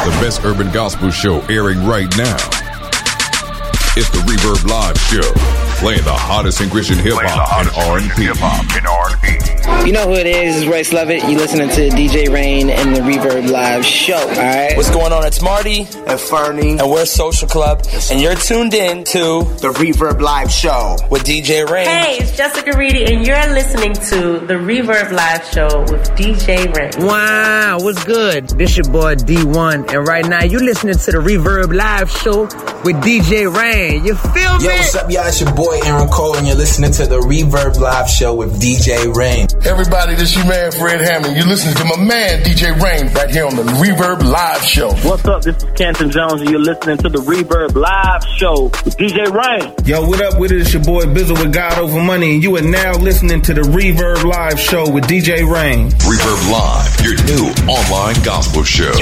The best urban gospel show airing right now. It's the Reverb Live Show, playing the hottest in Christian hip-hop and R&B. You know who it is. It's Royce Lovett. You listening to DJ Rain and the Reverb Live Show, all right? What's going on? It's Marty and Fernie. And we're Social Club. And you're tuned in to the Reverb Live Show with DJ Rain. Hey, it's Jessica Reedy, and you're listening to the Reverb Live Show with DJ Rain. Wow, what's good? This your boy D1, and right now you're listening to the Reverb Live Show with DJ Rain. You feel me? Yo, what's up, y'all? It's your boy Aaron Cole, and you're listening to the Reverb Live Show with DJ Rain. Everybody, this your man Fred Hammond. You're listening to my man DJ Rain right here on the Reverb Live Show. What's up? This is Canton Jones, and you're listening to the Reverb Live Show with DJ Rain. Yo, what up with it? It's your boy Bizzle with God Over Money, and you are now listening to the Reverb Live Show with DJ Rain. Reverb Live, your new online gospel show.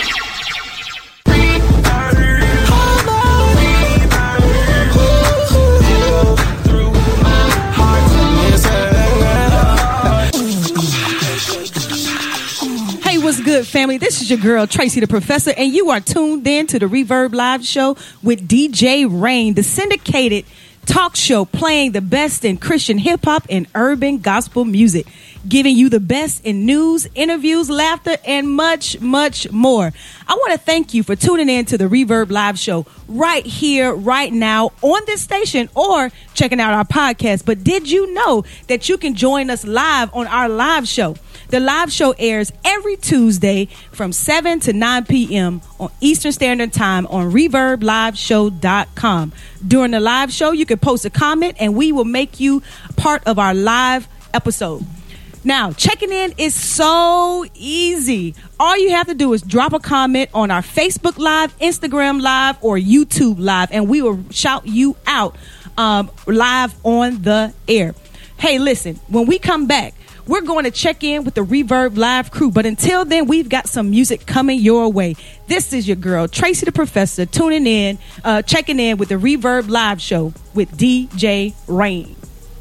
What's good, family? This is your girl, Tracy the Professor, and you are tuned in to the Reverb Live Show with DJ Rain, the syndicated talk show playing the best in Christian hip-hop and urban gospel music, giving you the best in news, interviews, laughter, and much, much more. I want to thank you for tuning in to the Reverb Live Show right here, right now, on this station, or checking out our podcast. But did you know that you can join us live on our live show? The live show airs every Tuesday from 7 to 9 p.m. on Eastern Standard Time on ReverbLiveShow.com. During the live show, you can post a comment, and we will make you part of our live episode. Now, checking in is so easy. All you have to do is drop a comment on our Facebook Live, Instagram Live, or YouTube Live, and we will shout you out live on the air. Hey, listen, when we come back, we're going to check in with the Reverb Live crew. But until then, we've got some music coming your way. This is your girl, Tracy the Professor, checking in with the Reverb Live Show with DJ Rain.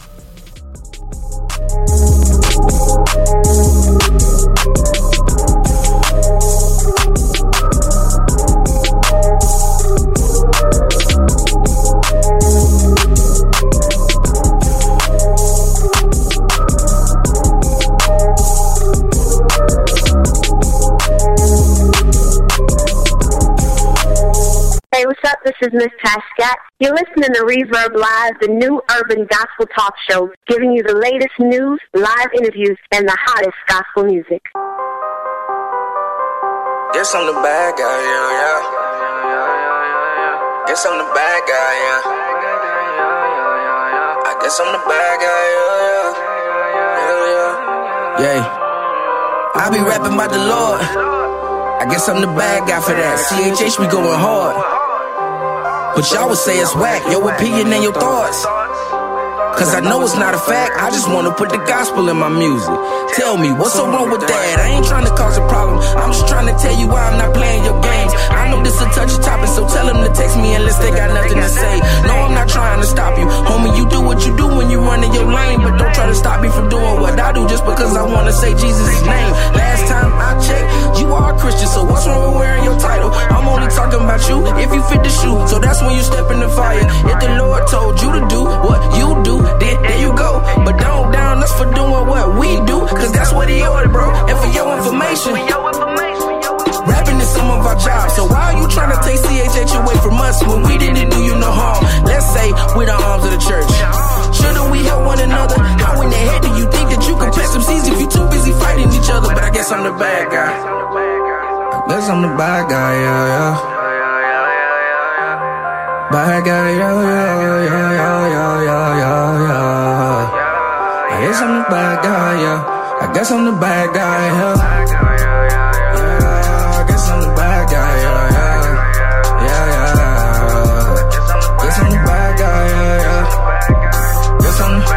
Hey, what's up? This is Miss Pascat. You're listening to Reverb Live, the new urban gospel talk show, giving you the latest news, live interviews, and the hottest gospel music. Guess I'm the bad guy, yeah. Guess I'm the bad guy, yeah. I guess I'm the bad guy, yeah. I be rapping about the Lord. I guess I'm the bad guy for that. CHH be going hard, but y'all would say it's whack. Your opinion and your thoughts, cause I know it's not a fact. I just wanna put the gospel in my music. Tell me, what's so wrong with that? I ain't trying to cause a problem, I'm just trying to tell you why I'm not playing your games. I know this a touchy topic, so tell them to text me unless they got nothing to say. No, I'm not trying to stop you, homie. You do what you do when you run in your lane, but don't try to stop me from doing what I do just because I wanna say Jesus' name. Last time I checked, you are a Christian, so what's wrong with wearing your title? I'm only talking about you if you fit the shoe, so that's when you step in the fire. If the Lord told you to do what you do, then there you go. But don't down us for doing what we do, cause that's what he ordered, bro. And for your information, rapping is some of our jobs. So why are you trying to take CHH away from us when we didn't do you no harm? Let's say we're the arms of the church. Shouldn't we help one another? How in the head do you think that you can plant some seeds if you too busy fighting each other? But I guess I'm the bad guy. I guess I'm the bad guy, yeah. Bad guy, yeah. I guess I'm the bad guy, yeah. I guess I'm the bad guy, yeah. I guess I'm the bad guy, yeah. Guess I'm the bad guy, yeah. Guess I'm the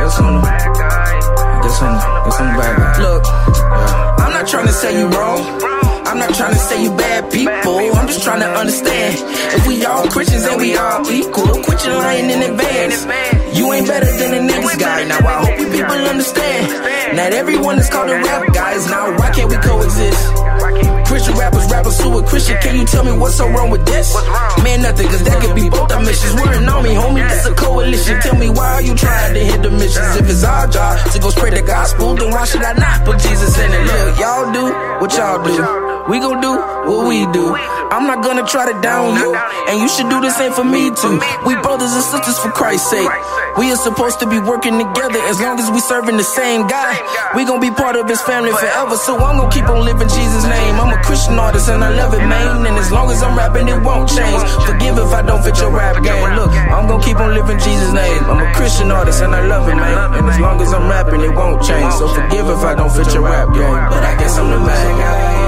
bad guy. Look, I'm not trying to say you wrong. I'm not trying to say you bad people. I'm just trying to understand. If we all Christians and we all equal, quit your lying in advance. You ain't better than the next guy. Now I hope you people understand. Not everyone is called a rap guys. Now why can't we coexist? Christian rappers who a Christian. Can you tell me what's so wrong with this? Man, nothing, cause that could be both our missions. Worrying on me, homie, that's a coalition. Tell me why are you trying to hit the missions? If it's our job to go spread the gospel, then why should I not put Jesus in it? Look, y'all do what y'all do. We gon' do what we do. I'm not gonna try to down you, and you should do the same for me too. We brothers and sisters for Christ's sake. We are supposed to be working together as long as we serving the same guy. We gon' be part of his family forever, so I'm gon' keep on living Jesus' name. I'm a Christian artist and I love it, man. And as long as I'm rapping, it won't change. Forgive if I don't fit your rap game. Look, I'm gon' keep on living Jesus' name. I'm a Christian artist and I love it, man. And as long as I'm rapping, it won't change. So forgive if I don't fit your rap game. But I guess I'm the bad guy.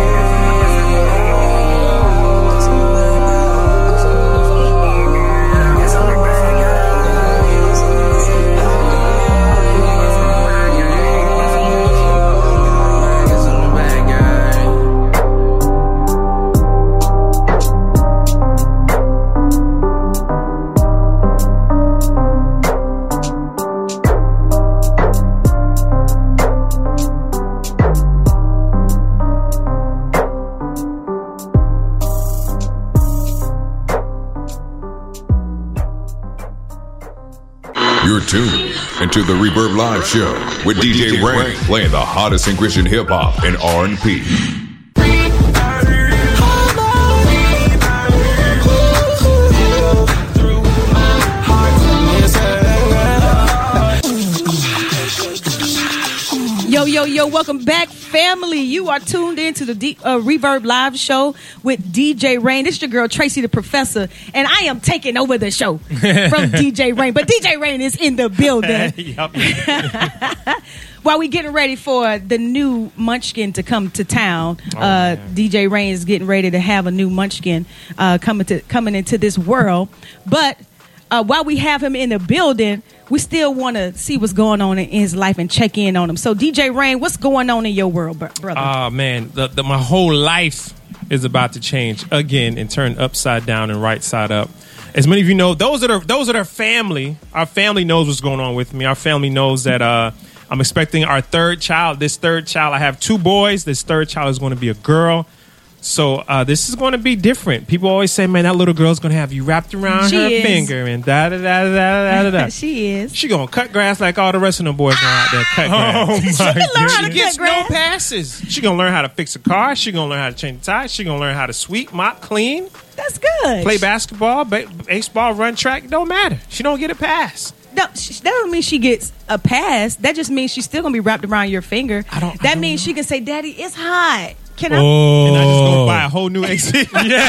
You're tuned into the Reverb Live Show with DJ Rain, playing the hottest in Christian hip hop and R&B. Yo, welcome back, family. You are tuned into the Reverb Live Show with DJ Rain. This is your girl, Tracy the Professor, and I am taking over the show from DJ Rain. But DJ Rain is in the building. While we getting ready for the new Munchkin to come to town, DJ Rain is getting ready to have a new Munchkin coming into this world. But while we have him in the building, we still want to see what's going on in his life and check in on him. So, DJ Rain, what's going on in your world, brother? Oh, man, my whole life is about to change again and turn upside down and right side up. As many of you know, those that are family, our family knows what's going on with me. Our family knows that I'm expecting our third child. This third child, I have 2 boys. This third child is going to be a girl. So this is going to be different. People always say, man, that little girl's going to have you wrapped around her finger and da-da-da-da-da-da-da. She is. She going to cut grass like all the rest of them boys going out there cut grass. Oh, my God. She gets no passes. She going to learn how to fix a car. She going to learn how to change the tires. She going to learn how to sweep, mop, clean. That's good. Play basketball, baseball, run track. It don't matter. She don't get a pass. No, that don't mean she gets a pass. That just means she's still going to be wrapped around your finger. That means she can say, Daddy, it's hot. Can I? And I just go buy a whole new AC.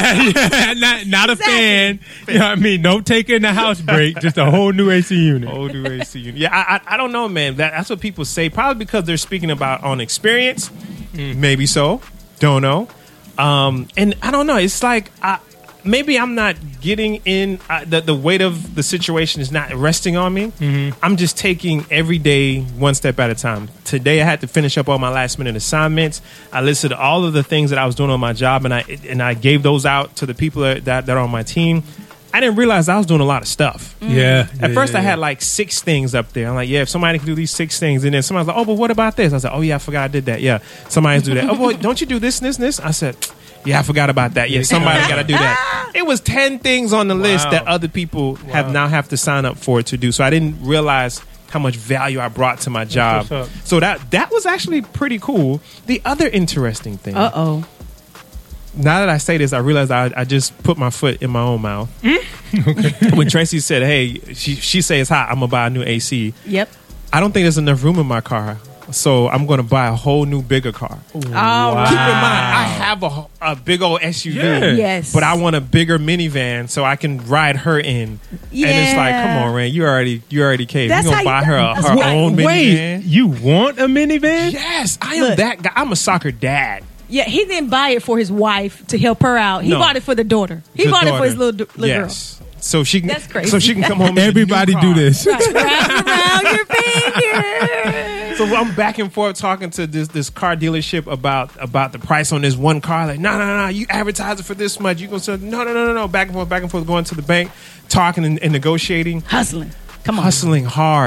not a fan. You know what I mean? Don't take it in the house break. Just a whole new AC unit. Whole new AC unit. Yeah, I don't know, man. That's what people say. Probably because they're speaking about on experience. Maybe so. Don't know. And I don't know. It's like maybe I'm not getting in. The weight of the situation is not resting on me. I'm just taking every day one step at a time. Today I had to finish up all my last minute assignments. I listed all of the things that I was doing on my job, and I gave those out to the people that are on my team. I didn't realize I was doing a lot of stuff. At first I had like 6 things up there. I'm like, if somebody can do these 6 things. And then somebody's like, oh, but what about this? I said, oh, yeah, I forgot I did that. Yeah, somebody's do that. Oh, boy, don't you do this and this and this? I said, yeah, I forgot about that. Yeah, somebody got to do that. It was 10 things on the list that other people have to sign up for to do. So I didn't realize how much value I brought to my job. So that was actually pretty cool. The other interesting thing. Uh-oh. Now that I say this, I realize I just put my foot in my own mouth. When Tracy said, hey, she say it's hot, I'm going to buy a new AC. Yep. I don't think there's enough room in my car. So I'm going to buy a whole new bigger car. Wow. Keep in mind, I have a big old SUV. Yes. But I want a bigger minivan so I can ride her in. Yeah. And it's like, come on, Ran, you already caved. You're going to buy her own minivan? Wait, you want a minivan? Yes, I am that guy. I'm a soccer dad. Yeah, he didn't buy it for his wife to help her out. He bought it for the daughter. He bought it for his little girl. So she can. That's crazy. So she can come home. Everybody do this. Right, around your finger. So I'm back and forth talking to this car dealership about the price on this one car. Like, no, you advertise it for this much. You gonna say no. Back and forth, going to the bank, talking and negotiating, hustling. Come on, hustling hard.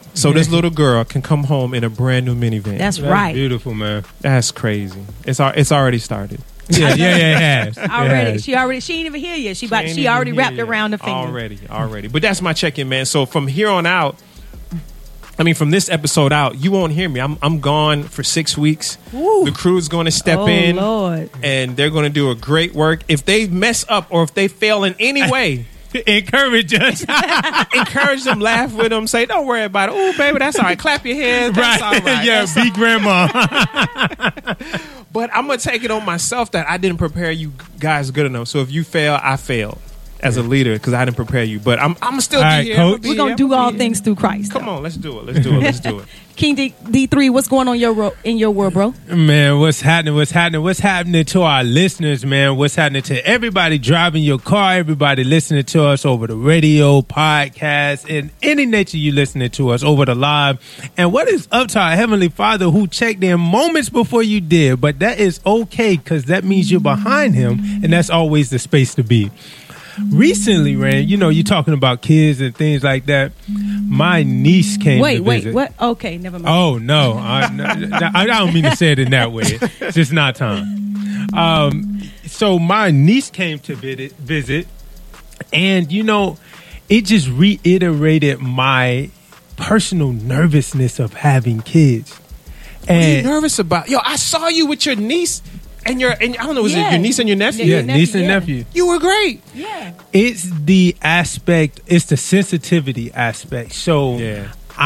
so this little girl can come home in a brand new minivan. That's right. Beautiful, man. That's crazy. It's already started. Yeah, it has. Already. She ain't even here yet. She already wrapped around the finger. Already. But that's my check-in, man. So from here on out, I mean, from this episode out, you won't hear me. I'm gone for 6 weeks. Woo. The crew's going to step in, Lord. and they're going to do a great work. If they mess up or if they fail in any way, encourage us. Encourage them, laugh with them, say, don't worry about it. Oh, baby, that's all right. Clap your hands. That's all right. Yeah, that's be grandma. But I'm going to take it on myself that I didn't prepare you guys good enough. So if you fail, I failed as a leader because I didn't prepare you. But I'm still right, be here. Coach. We're going to do all things through Christ. Come on, let's do it. Let's do it. King D3, what's going on in your world, bro? Man, what's happening? What's happening to our listeners, man? What's happening to everybody driving your car, everybody listening to us over the radio, podcast, and any nature you listening to us over the live? And what is up to our Heavenly Father who checked in moments before you did? But that is okay because that means you're behind Him, and that's always the space to be. Recently, Rain, you're talking about kids and things like that. My niece came to visit. Wait, what? Okay, never mind. Oh, no. I don't mean to say it in that way. It's just not time. So my niece came to visit, and, it just reiterated my personal nervousness of having kids. What are you nervous about? Yo, I saw you with your niece. And I don't know, was it your niece and your nephew? Yeah, niece and nephew. You were great. Yeah. It's the sensitivity aspect. So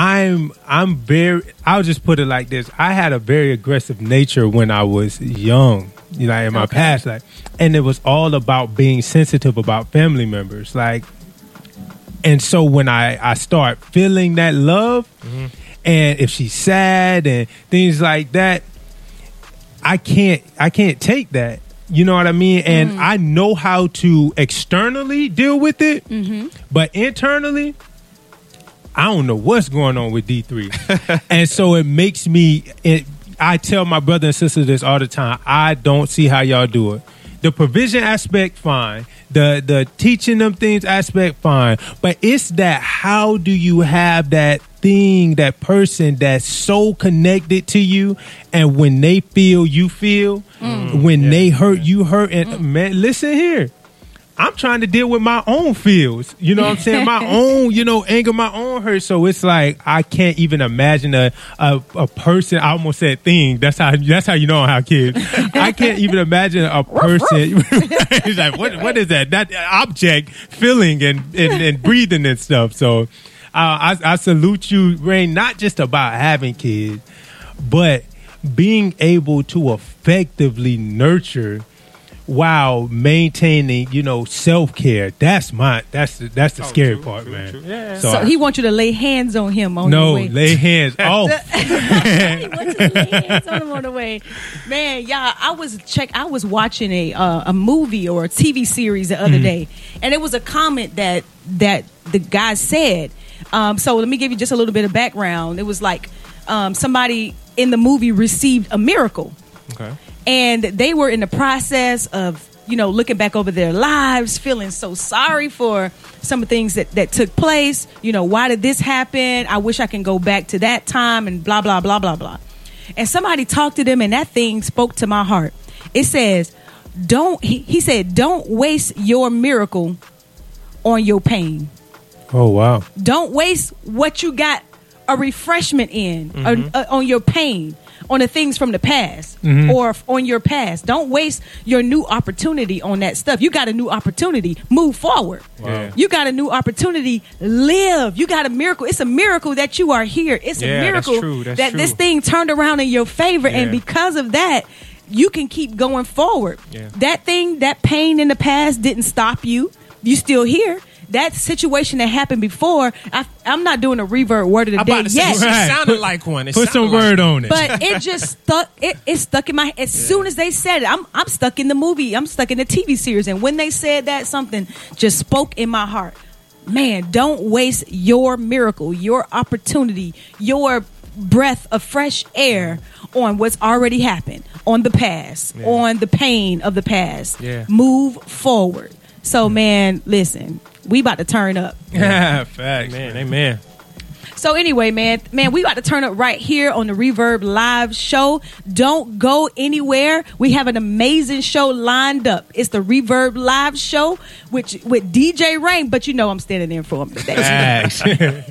I'll just put it like this. I had a very aggressive nature when I was young, in my past life. And it was all about being sensitive about family members. And so when I start feeling that love, and if she's sad and things like that, I can't take that. You know what I mean? And I know how to externally deal with it, but internally, I don't know what's going on with D3. And so it makes me, I tell my brother and sister this all the time. I don't see how y'all do it. The provision aspect, fine. The teaching them things aspect, fine. But it's that, how do you have that thing, that person that's so connected to you, and when they feel, you feel, when they hurt, you hurt. And man, listen here. I'm trying to deal with my own feels. You know what I'm saying? My own, anger, my own hurt. So it's like I can't even imagine a person. I almost said thing. That's how you know I have kids. I can't even imagine a person. It's like what is that? That object feeling and breathing and stuff. So I salute you, Rain, not just about having kids, but being able to effectively nurture while maintaining, self-care. That's the scary part, man. True. Yeah. So he wants you to lay hands on him on the way. No, lay hands off. He wants you to lay hands on him on the way. Man, y'all, I was watching a movie or a TV series the other day, and it was a comment that the guy said. So let me give you just a little bit of background. It was like somebody in the movie received a miracle. Okay. And they were in the process of, looking back over their lives, feeling so sorry for some of the things that took place. Why did this happen? I wish I can go back to that time and blah, blah, blah, blah, blah. And somebody talked to them, and that thing spoke to my heart. It says, he said, don't waste your miracle on your pain. Oh, wow. Don't waste what you got a refreshment in on your pain, on the things from the past or on your past. Don't waste your new opportunity on that stuff. You got a new opportunity. Move forward. Wow. You got a new opportunity. Live. You got a miracle. It's a miracle that you are here. It's a miracle that this thing turned around in your favor. And because of that, you can keep going forward. Yeah. That thing, that pain in the past didn't stop you. You still here. That situation that happened before, I'm not doing a revert word of the day yet. It sounded like one. Put some word on it. But it just stuck. It stuck in my head. As soon as they said it, I'm stuck in the movie. I'm stuck in the TV series. And when they said that, something just spoke in my heart. Man, don't waste your miracle, your opportunity, your breath of fresh air on what's already happened, on the past, on the pain of the past. Yeah. Move forward. So, man, listen. We about to turn up. Facts. Amen. So anyway, man, we got to turn up right here on the Reverb Live show. Don't go anywhere. We have an amazing show lined up. It's the Reverb Live show with DJ Rain, but you know I'm standing in for him today.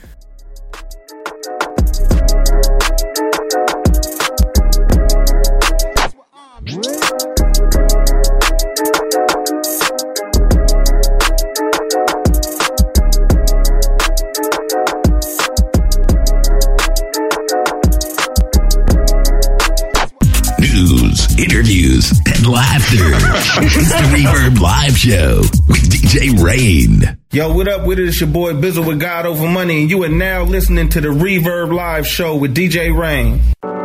Interviews and laughter. It's the Reverb Live Show with DJ Rain. Yo, what up with it? It's your boy Bizzle with God Over Money, and you are now listening to the Reverb Live Show with DJ Rain.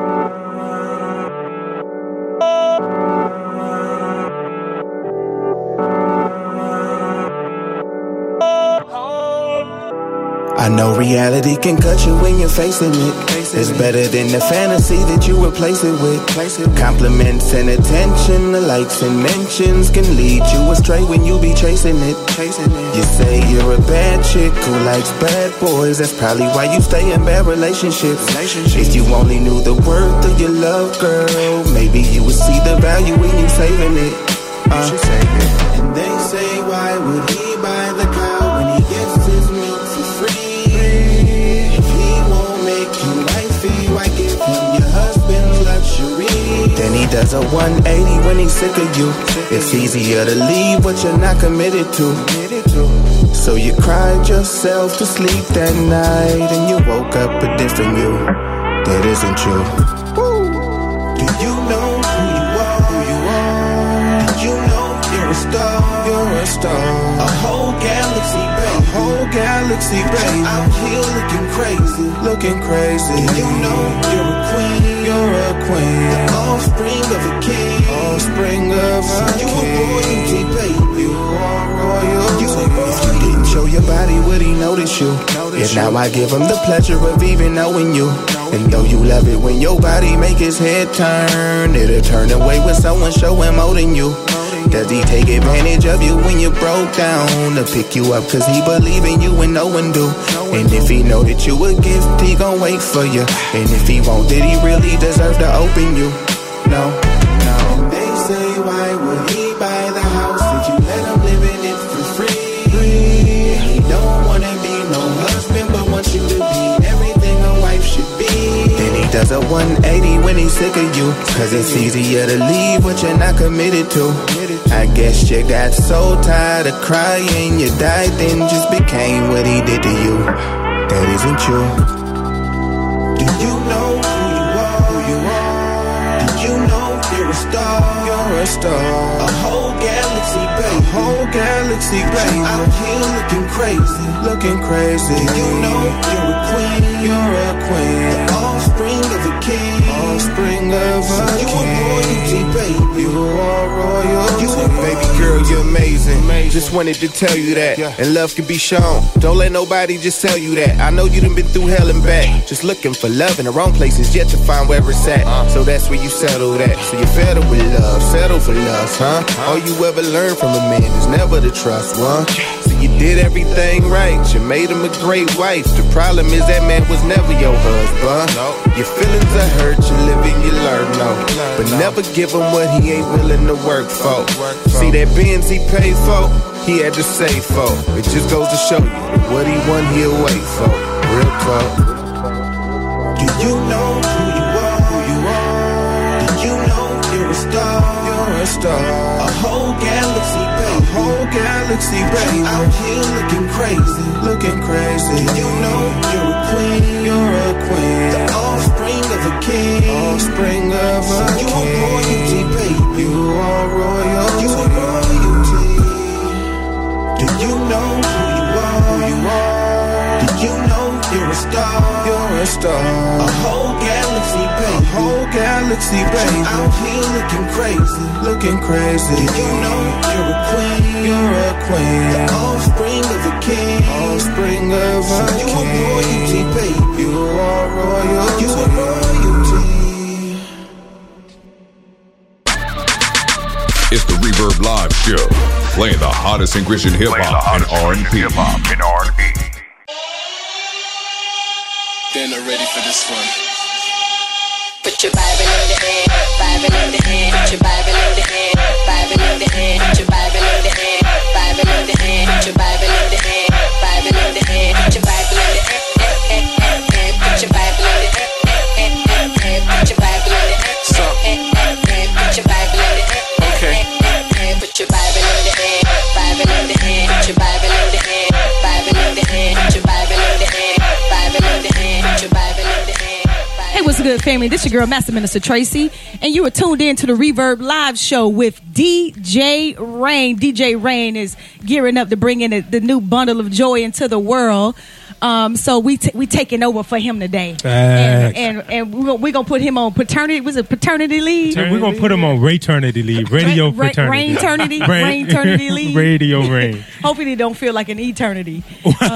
I know reality can cut you when you're facing it. It's better than the fantasy that you replace it with. Compliments and attention, the likes and mentions can lead you astray when you be chasing it. You say you're a bad chick who likes bad boys. That's probably why you stay in bad relationships. If you only knew the worth of your love, girl, maybe you would see the value in you saving it. And they say, why would he buy the car when he gets his milk for free? Why give him your husband's luxury? Then he does a 180 when he's sick of you. It's easier to leave what you're not committed to. So you cried yourself to sleep that night, and you woke up a different you. That isn't you. Do you know who you are? Did you know you're a star? You're a star. A whole galaxy, baby. A whole galaxy, baby. Out here looking crazy, looking crazy. And you know you're a queen. You're a queen. The offspring of a king. Offspring of a king. You a royalty, baby. You are royalty. If you didn't show your body, would he notice you? Yet now I give him the pleasure of even knowing you. And though you love it when your body make his head turn, it'll turn away when someone show him more than you. Does he take advantage of you when you broke down to pick you up cause he believe in you and no one do? And if he know that you a gift, he gon' wait for you. And if he won't, did he really deserve to open you? No. And they say, why would he buy the house if you let him live in it for free? He don't wanna be no husband but wants you to be everything a wife should be. Then he does a 180 when he's sick of you, cause it's easier to leave what you're not committed to. I guess you got so tired of crying, you died then just became what he did to you. That isn't you. Do you know who you are? Did you know you're a star? You're a star. A whole galaxy, baby. A whole galaxy, baby. Out here looking crazy, looking crazy. Do you know you're a queen? You're a queen. The offspring of a king. Offspring of a king. You a royalty, baby. You are royalty. Baby girl, you're amazing. Just wanted to tell you that. And love can be shown. Don't let nobody just tell you that. I know you done been through hell and back. Just looking for love in the wrong places yet to find where it's at. So that's where you settle that. So you settle with love, settle for lust, huh? All you ever learn from a man is never to trust one. So you did everything right. You made him a great wife. The problem is that man was never your husband. Your feelings are hurt, you live and you learn, no. But never give him what he ain't willing to work for. See that Benz he paid for, he had to save for. It just goes to show you that what he won, he'll wait for. Real talk. Do you know who you are? Did you know you're a star? You're a star. A whole galaxy, baby. A whole galaxy, baby. Out here looking crazy, looking crazy. Do you know you're a queen? You're a queen. The offspring of a king. Offspring of a king. You a royalty, baby. You are royalty. You a royalty. Do you know who you are? Did you know you're a star? You're a star. A whole galaxy, baby. A whole galaxy, baby. Out here looking crazy, looking crazy. Did you know you're a queen? You're a queen. The offspring of a king. Offspring of a king. You a royalty, baby. You are royalty. You a royalty. It's the Reverb Live Show, playing the hottest in Christian hip-hop and R&B. They're not ready for this one. Put your Bible in the hand, Bible in the hand, put your Bible in the hand, Bible in the hand, put your Bible in the hand, Bible in the hand, put your Bible in the hand, Bible in the hand, put your Bible in the hand, put your Bible in the hand, put your Bible in the hand, put your Bible in the hand, put your Bible in the hand, Bible in the hand, put your Bible in the hand, Bible in the hand, put your Bible in the hand, Bible in the hand, put your Bible in the hand. Hey, what's good, family? This your girl, Master Minister Tracy, and you are tuned in to the Reverb Live Show with DJ Rain. DJ Rain is gearing up to bring in the new bundle of joy into the world. So we taking over for him today, and we're gonna put him on paternity. Was it paternity leave? We're gonna put him on Rayternity leave, radio fraternity, Rainternity leave, radio rain. Hopefully, they don't feel like an eternity.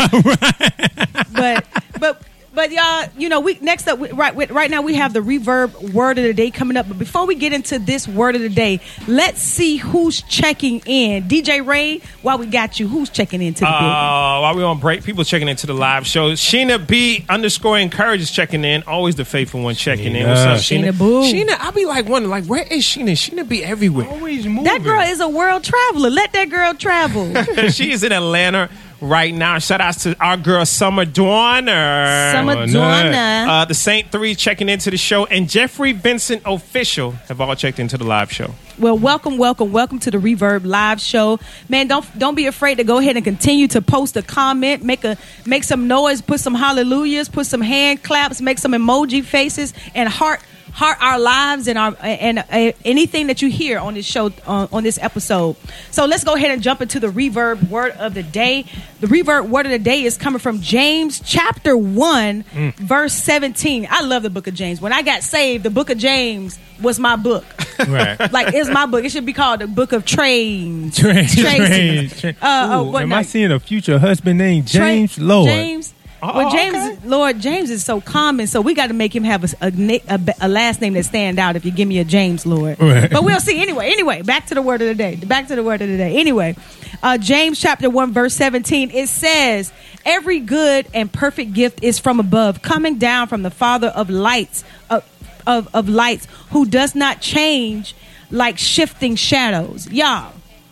But y'all, you know, we next up right now we have the Reverb Word of the Day coming up. But before we get into this Word of the Day, let's see who's checking in. DJ Ray, while we got you, who's checking into the building? While we're on break, people checking into the live show. Sheena B_Encourage is checking in. Always the faithful one checking in. What's up, Sheena? Boo. Sheena, I be like wondering, like, where is Sheena? Sheena be everywhere. Always moving. That girl is a world traveler. Let that girl travel. She is in Atlanta right now. Shout out to our girl Summer Dorner. The Saint 3 checking into the show, and Jeffrey Vincent Official have all checked into the live show. Well, welcome to the Reverb Live Show. Man, don't be afraid to go ahead and continue to post a comment, make some noise, put some hallelujahs, put some hand claps, make some emoji faces, and heart our lives and anything that you hear on this show, on this episode. So let's go ahead and jump into the Reverb Word of the Day. The Reverb Word of the Day is coming from James chapter 1, verse 17. I love the book of James. When I got saved, the book of James was my book. Right. Like, it's my book. It should be called the book of Trains. Am I seeing a future husband named James? Lord. James. Well, James is so common, so we got to make him have a last name that stand out if you give me a James, Lord. Right. But we'll see. Anyway, back to the Word of the Day. Anyway, James chapter 1, verse 17, it says, every good and perfect gift is from above, coming down from the Father of lights, of lights, who does not change like shifting shadows. Y'all,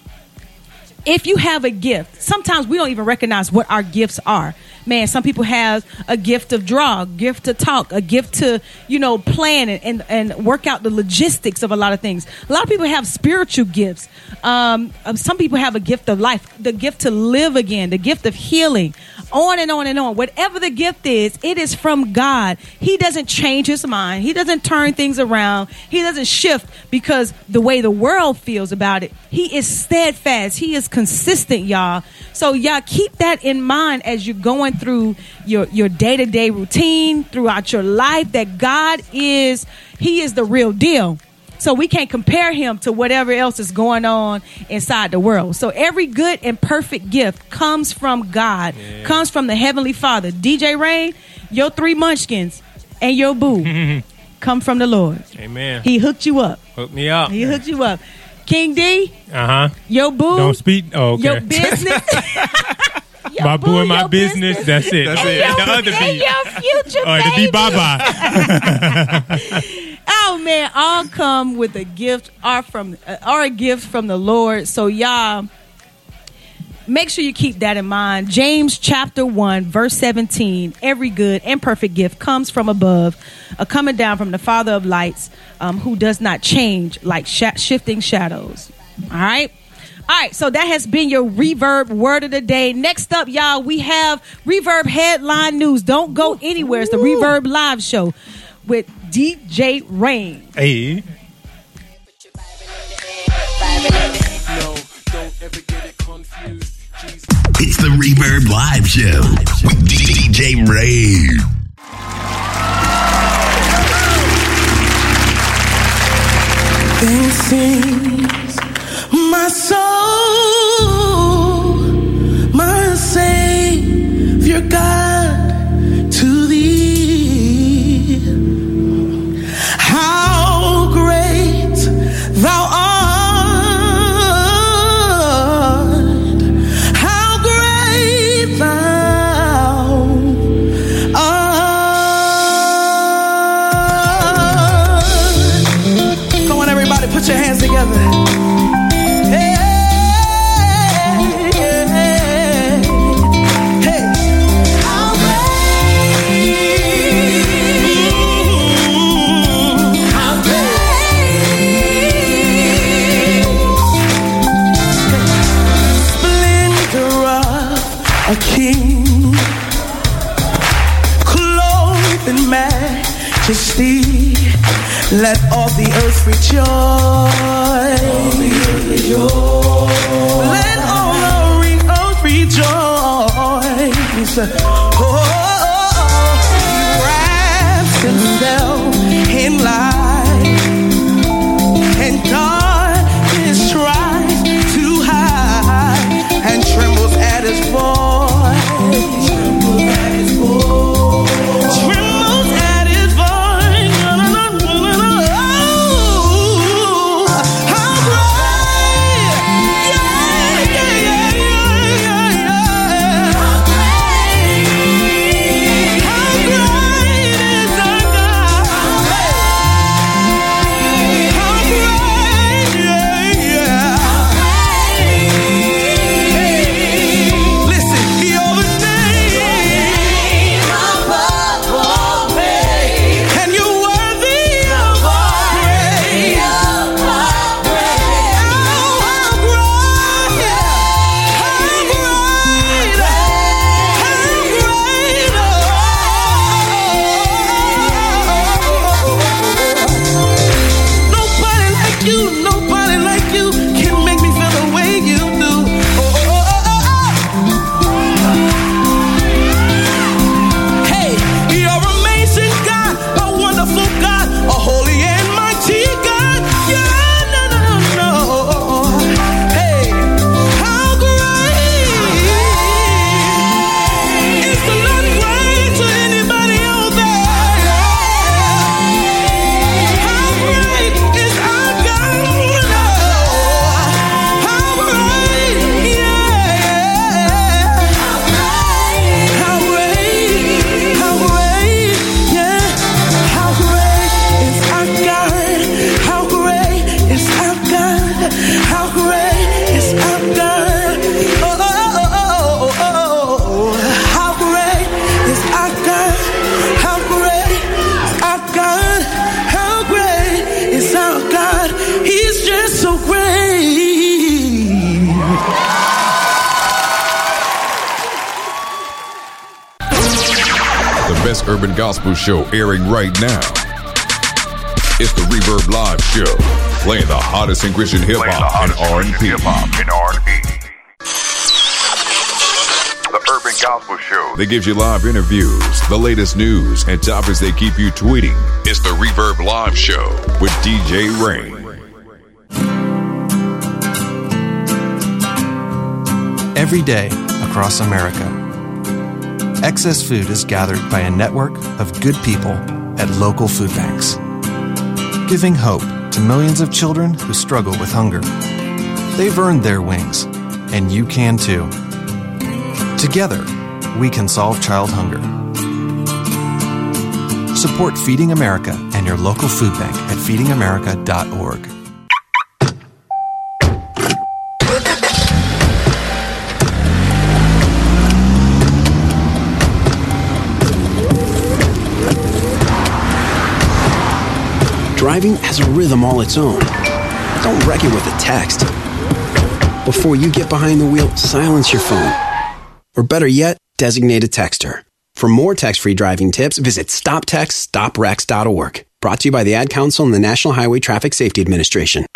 if you have a gift, sometimes we don't even recognize what our gifts are. Man, some people have a gift of draw, a gift to talk, a gift to, plan and work out the logistics of a lot of things. A lot of people have spiritual gifts. Some people have a gift of life, the gift to live again, the gift of healing, on and on and on. Whatever the gift is, it is from God. He doesn't change his mind. He doesn't turn things around. He doesn't shift because the way the world feels about it. He is steadfast. He is consistent, y'all. So y'all keep that in mind as you're going through your day-to-day routine, throughout your life, that God He is the real deal. So we can't compare him to whatever else is going on inside the world. So every good and perfect gift comes from God, comes from the Heavenly Father. DJ Rain, your 3 munchkins and your boo come from the Lord. Amen. He hooked you up. Hooked me up. He hooked you up. King D, your boo. Don't speak. Oh, okay. Your business. My boo and my business. That's it. And The other and beat. your future The baby. beat bye-bye. Oh man, all come with a gift, are a gift from the Lord. So y'all, make sure you keep that in mind. James chapter 1, verse 17. Every good and perfect gift comes from above, coming down from the Father of lights, who does not change like shifting shadows. All right. So that has been your Reverb Word of the Day. Next up, y'all, we have Reverb Headline News. Don't go anywhere. It's the Reverb Live Show with DJ Rain. Hey. It's the Reverb Live Show with DJ Rain. Then sings my soul, my Savior God, to thee. How great thou art, how great thou art. Let all the earth rejoice. Let all the earth rejoice. He wraps himself in light, and darkness tries to hide, and trembles at his voice. Trembles at his voice. Urban gospel show airing right now. It's the Reverb Live Show, playing the hottest in Christian hip-hop and R&B. The Urban Gospel Show. They give you live interviews, the latest news, and topics they keep you tweeting. It's the Reverb Live Show with DJ Rain. Every day across America, excess food is gathered by a network of good people at local food banks, giving hope to millions of children who struggle with hunger. They've earned their wings, and you can too. Together, we can solve child hunger. Support Feeding America and your local food bank at feedingamerica.org. Driving has a rhythm all its own. Don't wreck it with a text. Before you get behind the wheel, silence your phone. Or better yet, designate a texter. For more text-free driving tips, visit StopTextStopWrecks.org. Brought to you by the Ad Council and the National Highway Traffic Safety Administration.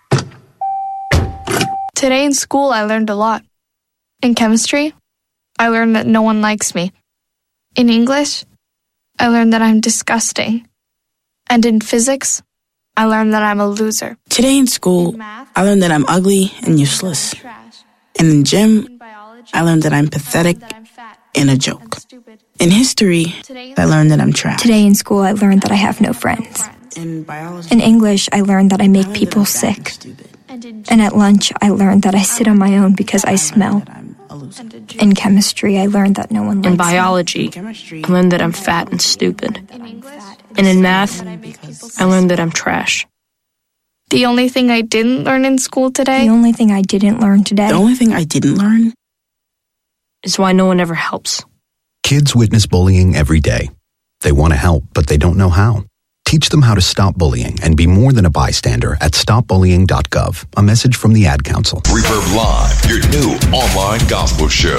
Today in school, I learned a lot. In chemistry, I learned that no one likes me. In English, I learned that I'm disgusting. And in physics, I learned that I'm a loser. Today in school, I learned that I'm ugly and useless. And in gym, I learned that I'm pathetic and a joke. In history, I learned that I'm trash. Today in school, I learned that I have no friends. In English, I learned that I make people sick. And at lunch, I learned that I sit on my own because I smell. In chemistry, I learned that no one likes me. In biology, I learned that I'm fat and stupid. And in math, I learned that I'm trash. The only thing I didn't learn in school today? The only thing I didn't learn today? The only thing I didn't learn? Is why no one ever helps. Kids witness bullying every day. They want to help, but they don't know how. Teach them how to stop bullying and be more than a bystander at stopbullying.gov. A message from the Ad Council. Reverb Live, your new online gospel show.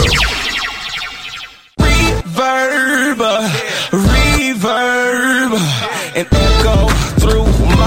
Reverb, reverb, and echo through my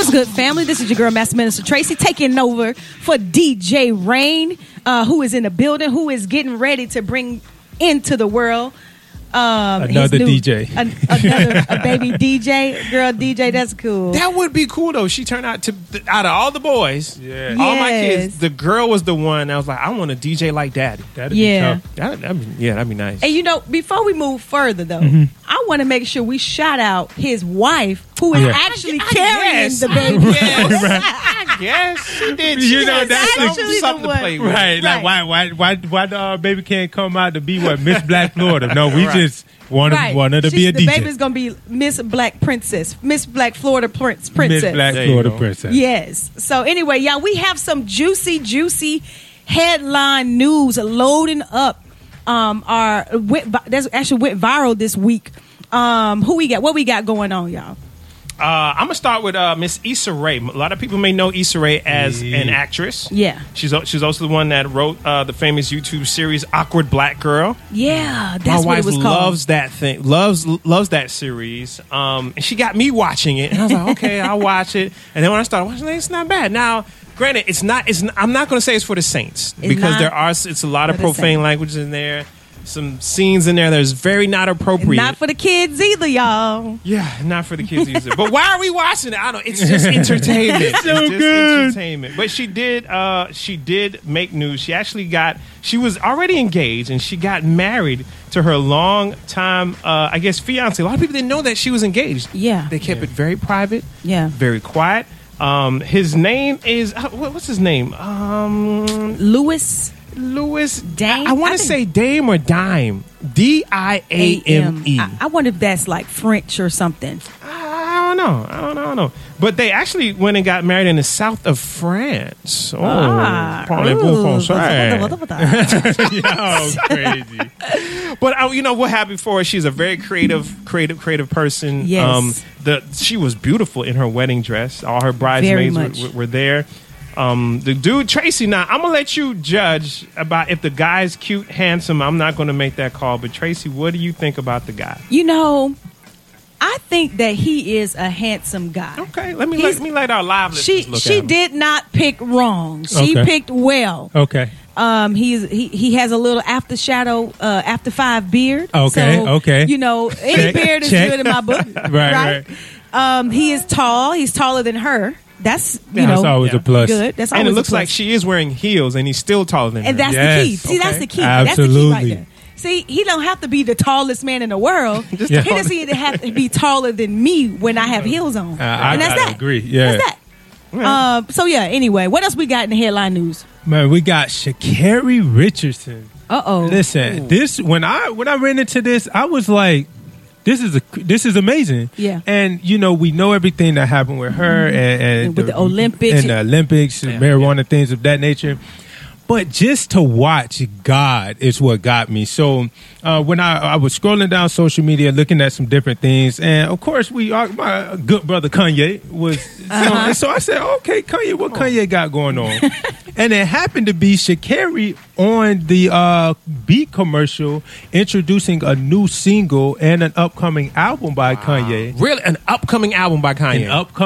What's good, family? This is your girl, Master Minister Tracy, taking over for DJ Rain, who is in the building, who is getting ready to bring into the world another DJ. A baby DJ. Girl DJ, that's cool. That would be cool, though. She turned out out of all the boys, all my kids, the girl was the one. I was like, I want a DJ like Daddy. That'd be tough. That'd be nice. And, you know, before we move further, though, I want to make sure we shout out his wife, who is actually carrying the baby. I guess she did. You know, that's actually something to play with. Right. Like, why the baby can't come out to be what? Miss Black Florida. No, we just wanted to be a the DJ. baby's going to be Miss Black Princess. Miss Black Florida Princess. Miss Black Florida Princess. Yes. So anyway, y'all, we have some juicy headline news loading up. That actually went viral this week. Who we got? What we got going on, y'all? I'm gonna start with Miss Issa Rae. A lot of people may know Issa Rae as an actress. Yeah, she's also the one that wrote the famous YouTube series Awkward Black Girl. Yeah, that's what it was called. My wife loves that thing. Loves that series. And she got me watching it, and I was like, okay, I'll watch it. And then when I started watching it, it's not bad. Now, granted, it's not. I'm not gonna say it's for the saints because it's a lot of profane language in there. Some scenes in there that's very not appropriate. Not for the kids either, y'all. Yeah, not for the kids either. But why are we watching it? I don't. It's just entertainment. It's so good. Entertainment. But she did make news. She was already engaged, and she got married to her long time, I guess, fiance. A lot of people didn't know that she was engaged. Yeah, they kept it very private. Yeah, very quiet. His name is what's his name? Louis Dame. I want to say Dame or Dime. D-I-A-M-E. I wonder if that's like French or something. I don't know. But they actually went and got married in the south of France. Parlez-vous français? Yo, crazy. But you know what happened before? She's a very creative person. Yes. She was beautiful in her wedding dress. All her bridesmaids were there. The dude Tracy. Now I'm gonna let you judge about if the guy's cute, handsome. I'm not gonna make that call. But Tracy, what do you think about the guy? You know, I think that he is a handsome guy. Okay, let me let our live listeners look at him. She did not pick wrong. She picked well. Okay. He has a little after 5 beard. Okay. You know, any beard is good in my book. right. He is tall. He's taller than her. That's always a plus. Good. That's and it looks like she is wearing heels, and he's still taller than her. And that's the key. See, that's the key. Absolutely. That's the key right there. See, he don't have to be the tallest man in the world. He doesn't even have to be taller than me when I have heels on. And that's that. Agree. Yeah. That's that. So anyway, what else we got in the headline news? Man, we got Sha'Carri Richardson. Ooh. Listen, this when I ran into this, I was like, this is amazing. Yeah. And you know, we know everything that happened with her and with the Olympics marijuana, things of that nature. But just to watch God is what got me. So when I was scrolling down social media, looking at some different things, and of course my good brother Kanye was. So I said, okay, Kanye, what Kanye got going on? And it happened to be Sha'Carri on the Beat commercial introducing a new single and an upcoming album by Kanye. Really, an upcoming album by Kanye.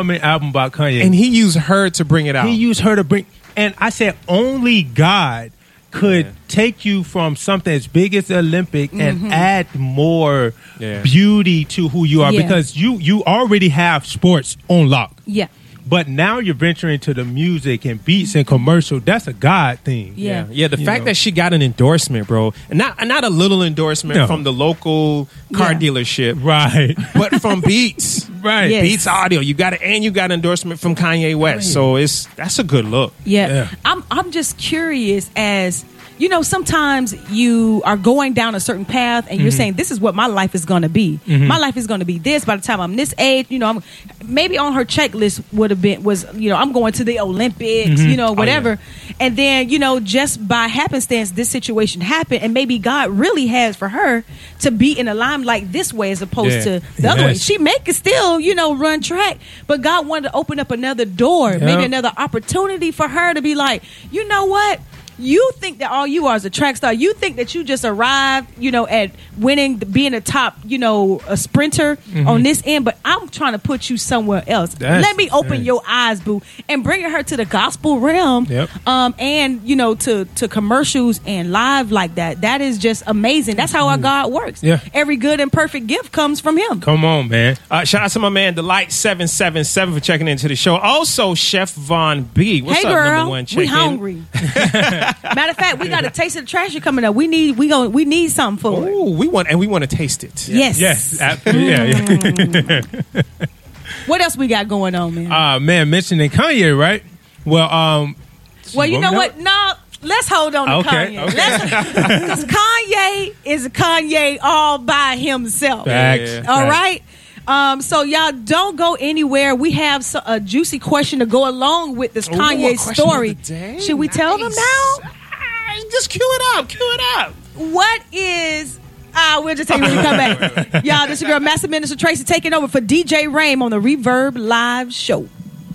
And he used her to bring it out. And I said, only God could take you from something as big as the Olympic and add more beauty to who you are because you already have sports on lock. Yeah. But now you're venturing to the music and beats and commercial. That's a God thing. Yeah. The fact that she got an endorsement, bro, and not a little endorsement from the local car dealership, right? But from Beats, right? Yes. Beats Audio. You got endorsement from Kanye West. So that's a good look. Yeah. I'm just curious as. You know, sometimes you are going down a certain path and you're saying, this is what my life is going to be. My life is going to be this by the time I'm this age. You know, I'm maybe on her checklist was, I'm going to the Olympics, whatever. And then, just by happenstance, this situation happened. And maybe God really has for her to be in a limelight this way as opposed to the other way. She may still, run track. But God wanted to open up another door, maybe another opportunity for her to be like, you know what? You think that all you are is a track star. You think that you just arrived, at winning, being a top, a sprinter on this end. But I'm trying to put you somewhere else. Let me open your eyes, boo, and bringing her to the gospel realm. Yep. And to commercials and live like that. That is just amazing. That's how our God works. Yeah. Every good and perfect gift comes from Him. Come on, man. Shout out to my man Delight777 for checking into the show. Also, Chef Von B. What's hey up, girl, number one? Check we in. hungry. Matter of fact, we got a taste of the trash coming up. We need something for it. Ooh, we want to taste it. Yes. Yes. Yeah. What else we got going on, man? Man, mentioning Kanye, right? Well, you know what? No, let's hold on to Kanye. Because Kanye is Kanye all by himself. Facts. All right? So y'all don't go anywhere. We have a juicy question to go along with this Kanye story. Should we tell them now? Just cue it up. What is... we'll just take it when we come back. Y'all, this is your girl, Master Minister Tracy, taking over for DJ Rain on the Reverb Live Show.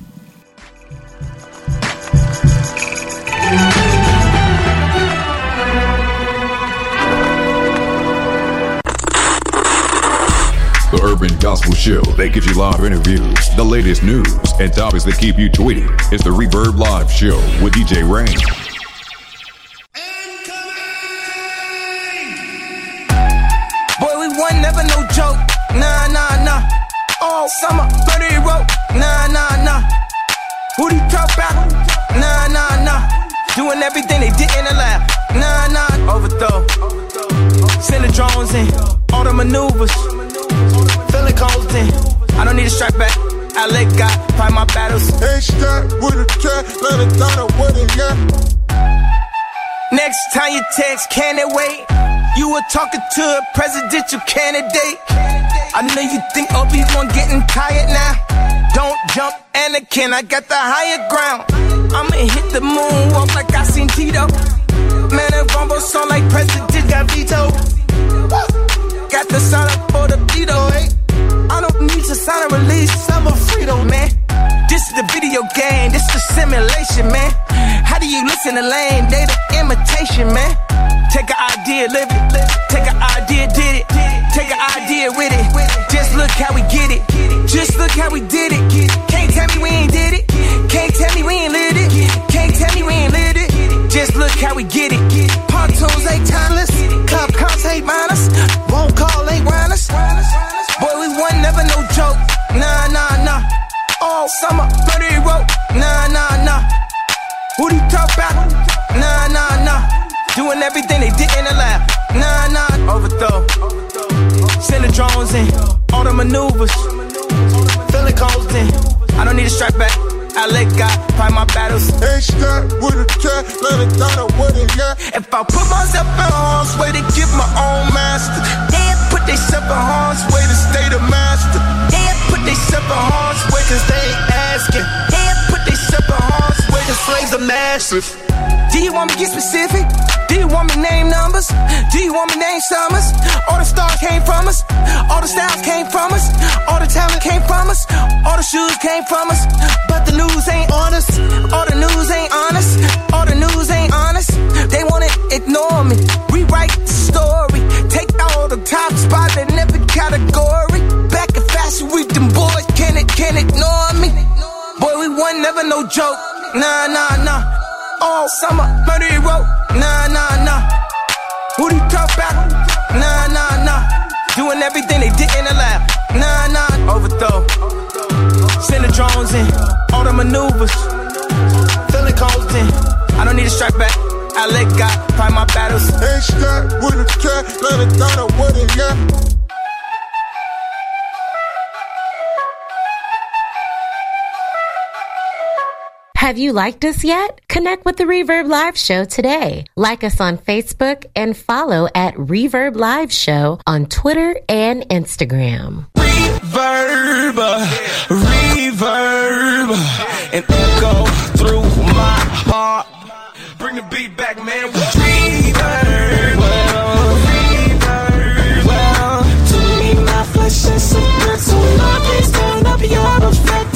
The Urban Gospel Show that gives you live interviews, the latest news, and topics that keep you tweeting. It's the Reverb Live Show with DJ Rain. Boy, we won, never no joke. Nah. All summer, 30 rope. Nah. Who do you talk about? Nah. Doing everything they did in the lab. Nah. Overthrow. Send the drones in. All the maneuvers. Feeling constant. I don't need a strike back. I let God fight my battles. Ain't stuck with a track, let it down with it, yeah. Next time you text, can it wait? You were talking to a presidential candidate. I know you think Obi-Wan getting tired now. Don't jump, Anakin, I got the higher ground. I'ma hit the moon, walk like I seen Tito. Man, that rumble song like President got veto. Got the sign up for the veto, eh? I don't need to sign a release, I'm a Frito, man. This is the video game, this is the simulation, man. How do you listen to lame? They the imitation, man. Take an idea, live it. Take an idea, did it. Take an idea with it. Just look how we get it. Just look how we did it. Can't tell me we ain't did it. Can't tell me we ain't lived it. Can't tell me we ain't lived it. Just look how we get it. Pontoons ain't timeless. Club counts ain't minus. Won't call ain't wireless. Boy, we won, never no joke. Nah. All summer, 30 rope. Nah. Who do you talk about? Nah. Doing everything they did in the lab. Nah. Overthrow. Send the drones in. All the maneuvers. Feeling constant. I don't need a strike back. I let God fight my battles. Ain't stuck with a track, let it down with it, yeah. If I put myself in harm's way to give my own master, they put themselves in harm's way to stay the master. They put themselves in harm's way cause they ain't asking. They put themselves in harm's way cause slaves are massive. Do you want me to get specific? Do you want me to name numbers? Do you want me to name summers? All the stars came from us. All the styles came from us. All the talent came from us. All the shoes came from us. But the news ain't on us. All the news ain't honest. All the news ain't honest. They wanna ignore me. Rewrite the story. Take all the top spots in every category. Back in fashion with them boys. Can't ignore me. Boy, we won, never no joke. Nah. All summer, 30 rope. Nah. Who do you talk about? Nah. Doing everything they did in the lab. Nah. Overthrow. Send the drones in. All the maneuvers. Feeling constant. I don't need a strike back. I let God fight my battles. Ain't stuck with a track, let it down with it, yeah. Have you liked us yet? Connect with the Reverb Live Show today. Like us on Facebook and follow at Reverb Live Show on Twitter and Instagram. Reverb, and echo through my heart. Bring the beat back, man. Reverb, well, to me my flesh is so good, so Lord, please turn up your effect.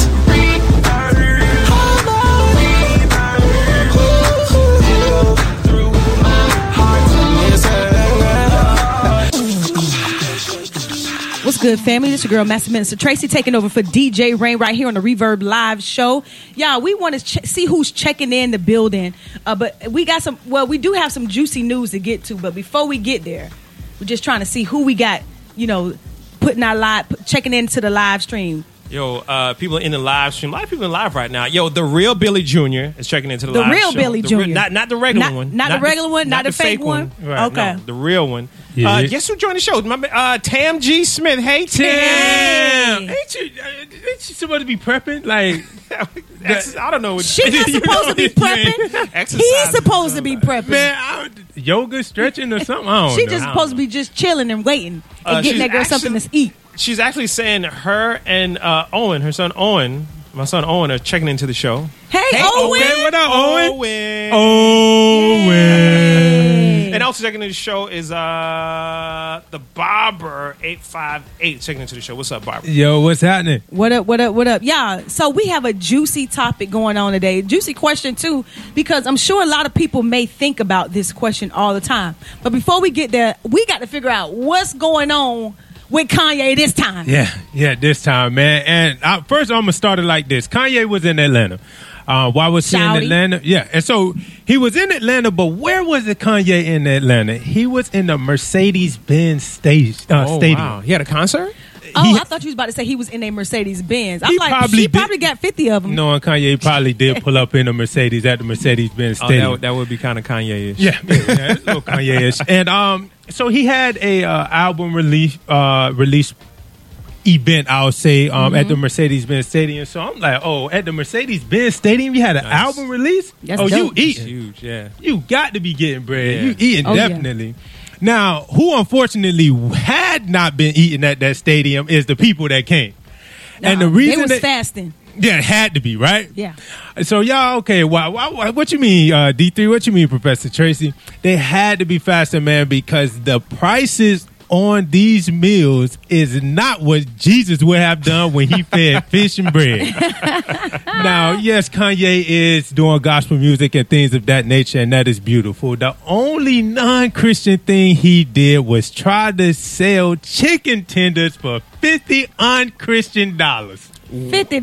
good, family? This is your girl, Master Minister Tracy, taking over for DJ Rain right here on the Reverb Live show. Y'all, we want to see who's checking in the building. But we got some, well, we do have some juicy news to get to. But before we get there, we're just trying to see who we got, you know, checking into the live stream. Yo, people in the live stream. A lot of people in live right now. Yo, the real Billy Jr. is checking into the live show. The real Billy Jr. Not the regular one. Not the regular one, not the fake one. Right, okay. No, the real one. Yeah. Guess who joined the show? Tam G. Smith. Hey, Tam. Ain't you supposed to be prepping? Like, I don't know. She's not supposed to be prepping. He's supposed to be prepping. Man, yoga, stretching, or something? I don't know. She's just supposed to be just chilling and waiting and getting that girl something to eat. She's actually saying her and Owen, her son Owen, my son Owen, are checking into the show. Hey Owen! What up, Owen? And also checking into the show is the Barber 858 checking into the show. What's up, Barber? Yo, what's happening? What up? Yeah, so we have a juicy topic going on today. Juicy question, too, because I'm sure a lot of people may think about this question all the time. But before we get there, we got to figure out what's going on with Kanye this time. Yeah, this time, man. And first, I'm going to start it like this. Kanye was in Atlanta. Why was he in Atlanta? Yeah, and so he was in Atlanta, but where was it Kanye in Atlanta? He was in the Mercedes-Benz stadium. Wow. He had a concert? I thought you was about to say he was in a Mercedes-Benz. I'm like, he probably got 50 of them. No, and Kanye probably did pull up in a Mercedes at the Mercedes-Benz stadium. That would be kind of Kanye-ish. Yeah, it's a little Kanye-ish. And so he had a album release event, I'll say, at the Mercedes-Benz Stadium. So I'm like, at the Mercedes-Benz Stadium, you had an album release? That's you dope. eating. Huge, yeah. You got to be getting bread. Yeah. You eating, definitely. Yeah. Now, who unfortunately had not been eating at that stadium is the people that came. And the reason they was fasting. Yeah, it had to be, right? Yeah. So y'all, okay, what you mean, D3? What you mean, Professor Tracy? They had to be fasting, man, because the prices on these meals is not what Jesus would have done when he fed fish and bread. Now, yes, Kanye is doing gospel music and things of that nature, and that is beautiful. The only non-Christian thing he did was try to sell chicken tenders for $50 unchristian dollars. $50.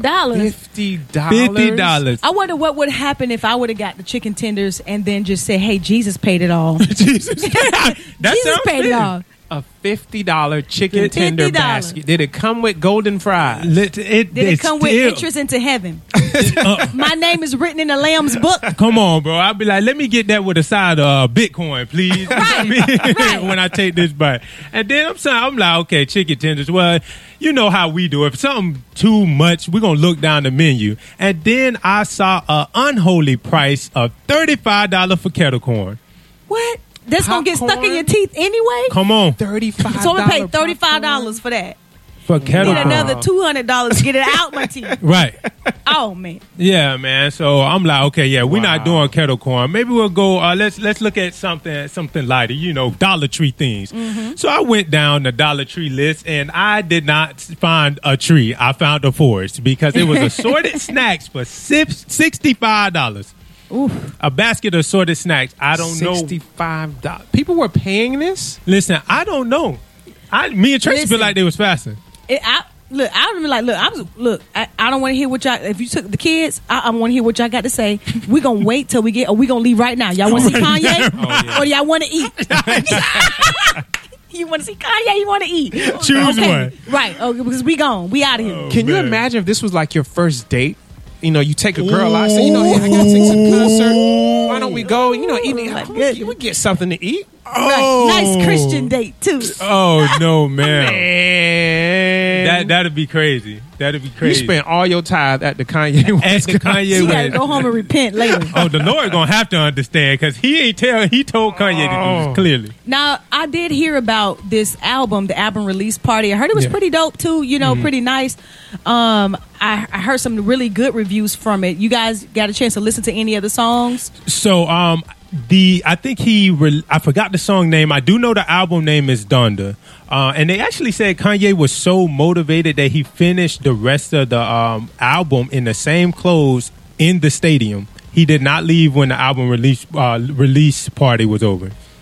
$50. I wonder what would happen if I would have got the chicken tenders and then just said, "Hey, Jesus paid it all." Jesus paid it all. A $50 chicken tender basket. Did it come with golden fries? Did it come with entrance into heaven? My name is written in the Lamb's book. Come on, bro. I'll be like, let me get that with a side of Bitcoin, please. Right. When I take this bite. And then I'm like, okay, chicken tenders. Well, you know how we do. If something too much, we're going to look down the menu. And then I saw an unholy price of $35 for kettle corn. What? That's going to get stuck in your teeth anyway? Come on. $35. So I'm going to pay $35 for that. For kettle corn. Another $200 to get it out my teeth. Right. Oh, man. Yeah, man. So I'm like, okay, yeah, we're not doing kettle corn. Maybe we'll go, let's look at something lighter, Dollar Tree things. Mm-hmm. So I went down the Dollar Tree list, and I did not find a tree. I found a forest because it was assorted snacks for $65. Oof. A basket of assorted snacks. I don't know. $65. People were paying this? Listen, I don't know. Me and Tracy feel like they was fasting. I would be like, I don't want to hear what y'all. If you took the kids, I want to hear what y'all got to say. We're gonna wait till we get, or we gonna leave right now. Y'all want to see Kanye, or y'all want to eat? You want to see Kanye? You want to eat? Choose one. Right? Okay, because we gone. We out of here. Can you imagine if this was like your first date? You take a girl out, say, hey, I gotta take some concert. Why don't we go? Eat. We get something to eat. Oh, nice Christian date too. Oh no, man. That'd be crazy. That'd be crazy. You spent all your time at the Kanye. At the Kanye. You gotta go home and repent later. Oh, the Lord gonna have to understand because he told Kanye to do this clearly. Now I did hear about this album, the album release party. I heard it was pretty dope too. Pretty nice. I heard some really good reviews from it. You guys got a chance to listen to any of the songs? So I forgot the song name. I do know the album name is Donda. And they actually said Kanye was so motivated that he finished the rest of the album in the same clothes in the stadium. He did not leave when the album release party was over.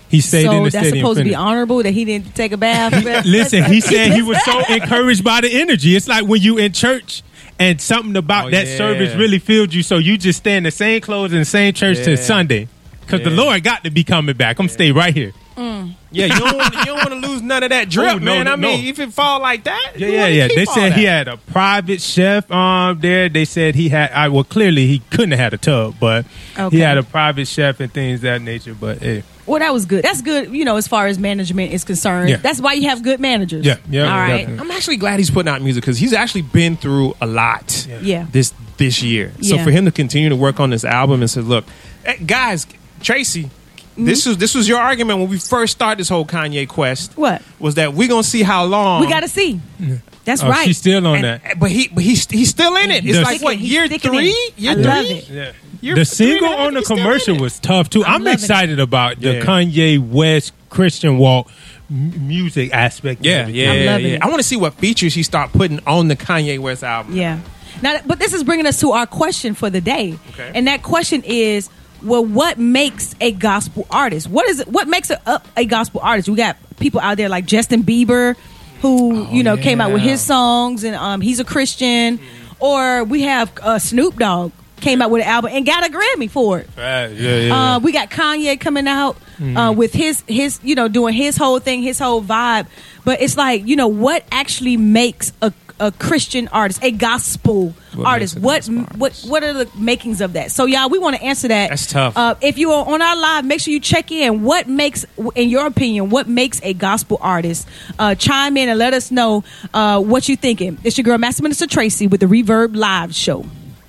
He stayed in the stadium. So that's supposed to be finished. honorable that he didn't take a bath? Listen, he said he was so encouraged by the energy. It's like when you in church and something about that service really filled you, so you just stay in the same clothes in the same church till Sunday. Because the Lord got to be coming back. I'm stay right here. Yeah, you don't want to lose none of that drip, man. I mean, if it fall like that, Yeah. They said he had a private chef there. They said he had, well, clearly he couldn't have had a tub, but he had a private chef and things of that nature. But hey. Well, that was good. That's good, as far as management is concerned. Yeah. That's why you have good managers. Yeah. All right. Definitely. I'm actually glad he's putting out music because he's actually been through a lot this year. So Yeah. for him to continue to work on this album and say, look, guys, Tracy, this was your argument when we first started this whole Kanye quest. What? Was that we're going to see how long. We got to see. That's right. She's still on that. But he's still in it. It's like, what, year 3? I love it. Yeah. The single on the commercial was tough too. I'm excited about the Kanye West Christian walk music aspect. Yeah. I want to see what features he start putting on the Kanye West album. Yeah. Now, but this is bringing us to our question for the day, and that question is, well, what makes a gospel artist? What makes a gospel artist? We got people out there like Justin Bieber, who came out with his songs, and he's a Christian. Or we have Snoop Dogg came out with an album and got a Grammy for it. Right. We got Kanye coming out with his doing his whole thing, his whole vibe. But it's like, what actually makes a Christian artist, a gospel artist? What are the makings of that? So, y'all, we want to answer that. That's tough. If you are on our live, make sure you check in. What makes, in your opinion, what makes a gospel artist? Chime in and let us know what you're thinking. It's your girl, Master Minister Tracy, with the Reverb Live Show.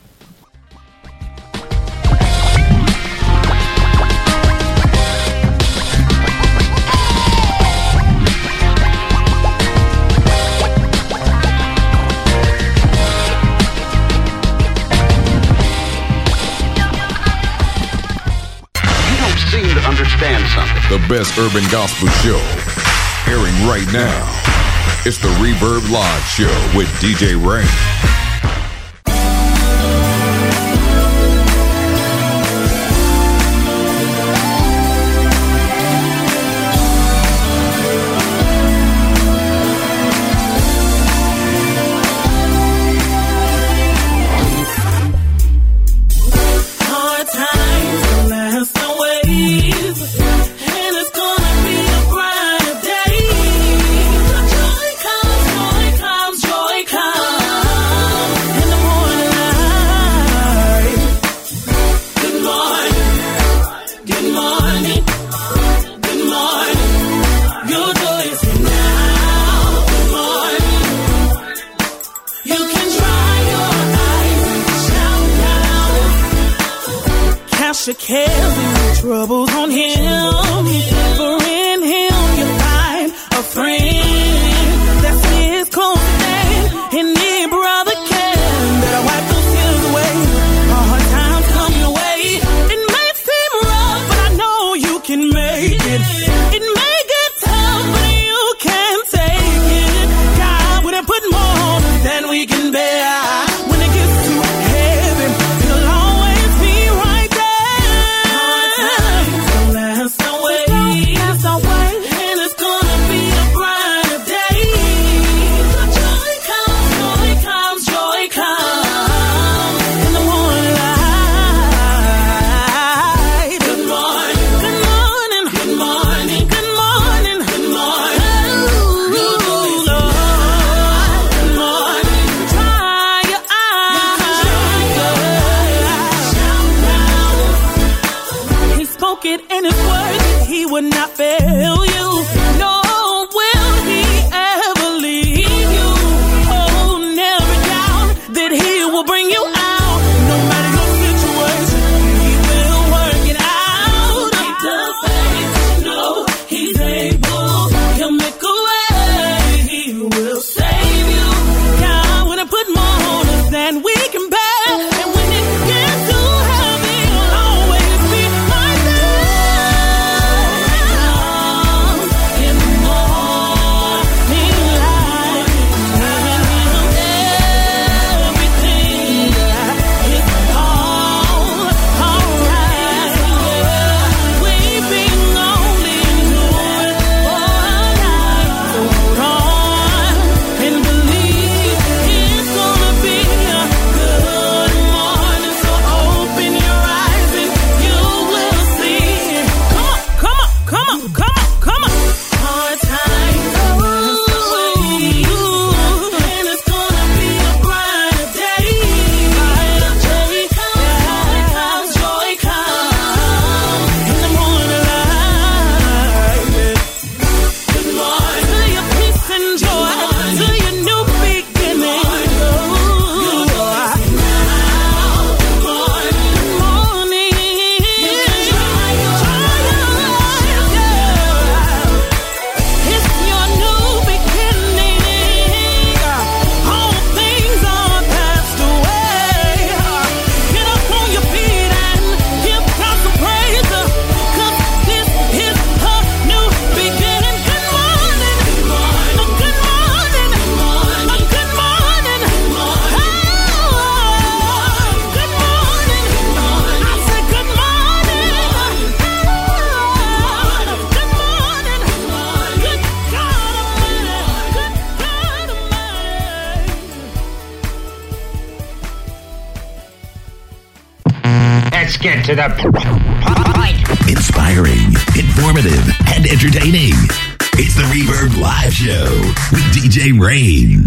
Understand something. The best urban gospel show airing right now. It's the Reverb Live Show with DJ Rain. Your cares and your troubles on him, for in him you find a friend that's his close friend. Any brother can better wipe those tears away. Hard times come your way. It may seem rough, but I know you can make it. It may get tough, but you can take it. God wouldn't put more on us than we can bear. When it gets too heavy, he'll always be right there. Let's get to the point. Inspiring, informative, and entertaining. It's the Reverb Live Show with DJ Rain.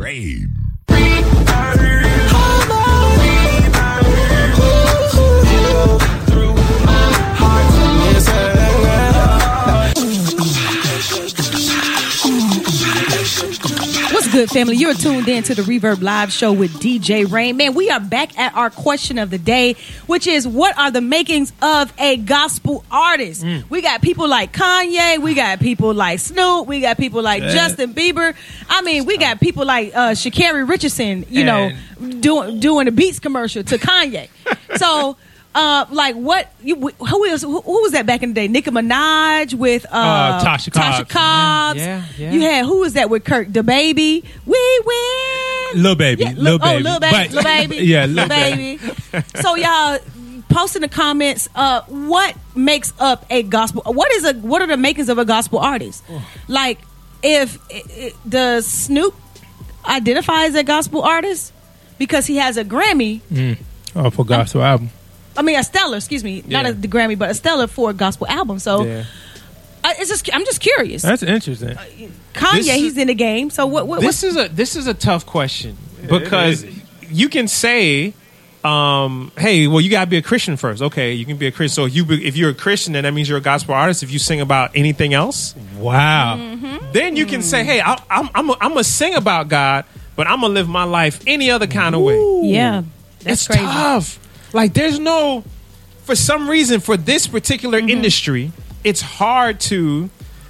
Good family, you're tuned in to the Reverb Live Show with DJ Rain. Man, we are back at our question of the day, which is, what are the makings of a gospel artist? We got people like Kanye, we got people like Snoop, we got people like Justin Bieber. I mean, we got people like Sha'Carri Richardson, you know, doing a Beats commercial to Kanye. So like who was that back in the day? Nicki Minaj with Tasha Cobbs. Yeah. You had, who was that with Kirk? DaBaby. We win. Lil Baby. Yeah, Lil Baby. Lil Baby. Yeah, Lil Baby. So y'all post in the comments what makes up a gospel. What are the makings of a gospel artist? Like, if does Snoop identify as a gospel artist because he has a Grammy for gospel album? I mean, a Stellar, excuse me, not the Grammy, but a Stellar for a gospel album. So, I'm just curious. That's interesting. Kanye, he's in the game. So this is a tough question because you can say, hey, well, you gotta be a Christian first. Okay, you can be a Christian. So if you're a Christian, then that means you're a gospel artist. If you sing about anything else, wow, then you can say, hey, I'm gonna sing about God, but I'm gonna live my life any other kind of way. Yeah, that's it's crazy. Tough. Like, there's no, for some reason, for this particular industry, it's hard to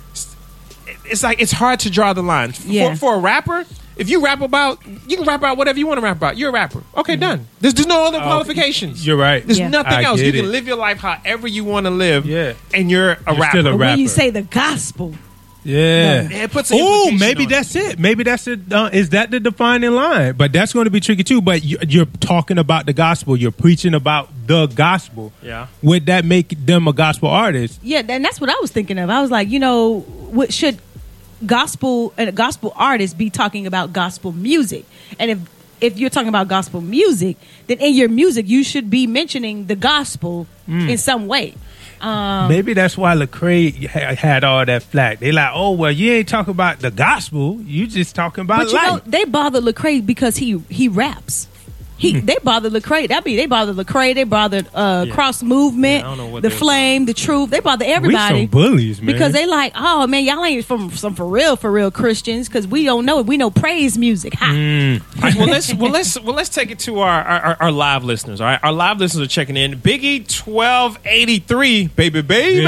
draw the line. Yeah. For a rapper, if you rap about, you can rap about whatever you want to rap about. You're a rapper. Okay, done. There's no other qualifications. You're right. There's nothing else. You can it. live your life however you want to live. Yeah. And you're a rapper. Still a rapper. When you say the gospel. Yeah. It puts an oh, implication maybe on that's it. Maybe that's it. Is that the defining line? But that's going to be tricky too. But you're talking about the gospel. You're preaching about the gospel. Yeah. Would that make them a gospel artist? Yeah, and that's what I was thinking of. I was like, should a gospel artist be talking about gospel music? And if you're talking about gospel music, then in your music you should be mentioning the gospel in some way. Maybe that's why Lecrae had all that flack. They like, oh, well, you ain't talking about the gospel. You just talking about but life. They bothered Lecrae because he raps. They bothered Lecrae. They bothered Lecrae. They bothered Cross Movement, The Flame, The Truth. They bothered everybody. We some bullies, man. Because they like, oh man, y'all ain't from some for real Christians because we don't know it. We know praise music. Ha. Well, let's take it to our live listeners. All right, our live listeners are checking in. Biggie 1283, baby.